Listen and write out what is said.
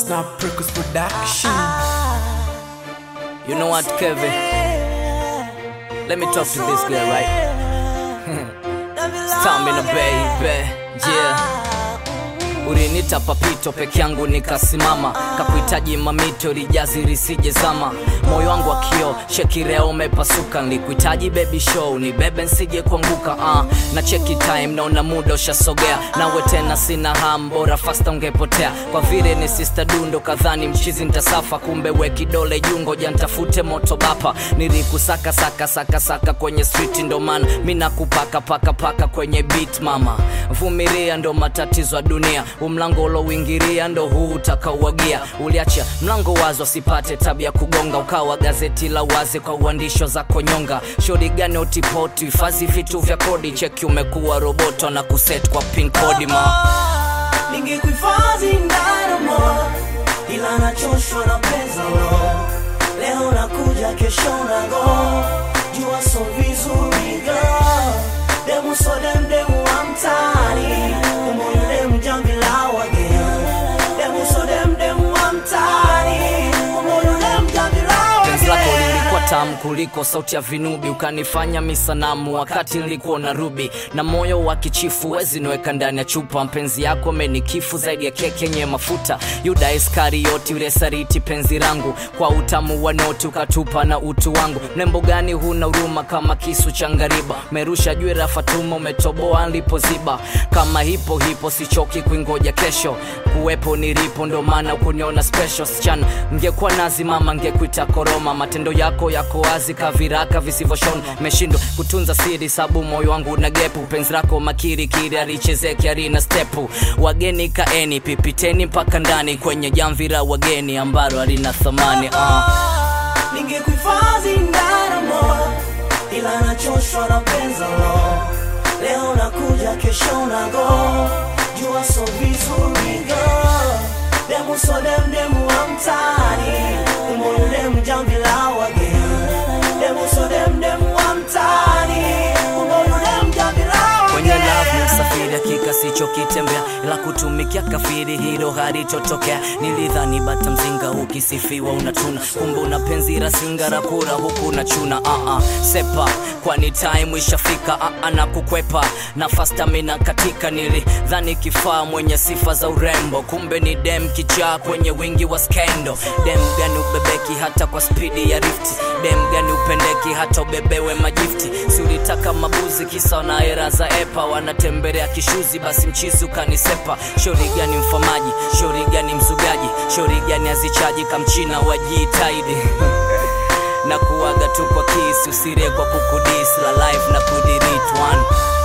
Snap Records Production. You know what, Kevin? Let me talk to this girl, right? Stamina, baby, yeah. Ulinita papito peke yangu nikasimama, kakuhitaji mamito lijazi risije zama. Moyo wangu wa kio shekireo umepasuka, nilikuhitaji baby show ni bebe nsije kuanguka. Na cheki time naona muda ushasogea, nawe tena sina ham, bora fasta ungepotea. Kwa vile ni sister dundo kadhani mchizi nitasafa, kumbe we kidole jungo jantafute moto bapa. Nilikusaka saka kwenye street, ndo maana mimi nakupaka paka kwenye beat mama. Vumilia ndo matatizo ya dunia, umlango uloingiria ndo huu utakauagia. Uliacha mlango wazo sipate tabia kugonga, ukawa gazeti la wazi kwa uandisho za konyonga. Shori gani utipoti fazi vitu vya kodi, cheki umekuwa roboto na kuset kwa pin code ma. Ningekuhifadhi ndani mo, ila nachoshwa na pesa lo. Leo nakuja kesho nago, jua so vizuri girl. Demu so demu wa mtaani, umoyule mjambi la wageni. Demu so demu wa mtaani, umoyule mjambi la wageni. Penzi lako lilikuwa tamu kuliko sauti ya vinubi, ukanifanya misanamu wakati nilikuwa na rubi. Na moyo wa kichifu wezi niweka ndani ya chupa, mpenzi yako amenikifu zaidi ya keki yenye mafuta. Yuda Iskarioti ule sariti penzi rangu, kwa utamu wa noti ukatupa na utu wangu. Nembo gani huna huruma kama kisu cha ngariba, merusha jwera Fatuma umetoboa nilipoziba. Kama hipo sichoki kuingoja kesho, kuwepo nilipo ndo maana ukuniona special. Sichana ngekuwa nazi mama ngekuita koroma, matendo yako wazi kaviraka visivyoshona. Meshindwa kutunza siri sabu moyo wangu na gepu, penzi lako makiri alichezeki arina stepu. Wageni kaeni pipiteni mpaka ndani, kwenye jamvi la wageni ambalo halina thamani. Ningekuhifadhi ndani mo, ila nachoshwa na penza lo. Leo nakuja kesho nago, jua so vizuri girl. Demu so demu wa mtaani, umoyule mjambi la wageni. Demu so demu wa mtaani, umoyule mjambi la wageni. Kwenye love ni msafiri hakika sicho kitembea, ila kutumikia kafiri hilo halitotokea. Nilidhani bata mzinga ukisifiwa unatuna, kumbe una penzi la singara kura huku unachuna. Sepa kwani time ishafika, na kukwepa na fasta mina katika. Nilidhani kifaa mwenye sifa za urembo, kumbe ni dem kichaa kwenye wingi wa skendo. Dem gani ubebeki hata kwa speedi ya rifti, dem gani upendeki hata ubebewe majifti. Si ulitaka mabuzi kisa na era za epa, wanatembelea kishuzi basi mchizi ukanisepa. Shori gani mfamaji, shori gani mzugaji, shori gani azichaji kamchina wajitaidi. Na kuwaga tu kwa kisi, usire kwa kukudisi la life na kudirit one.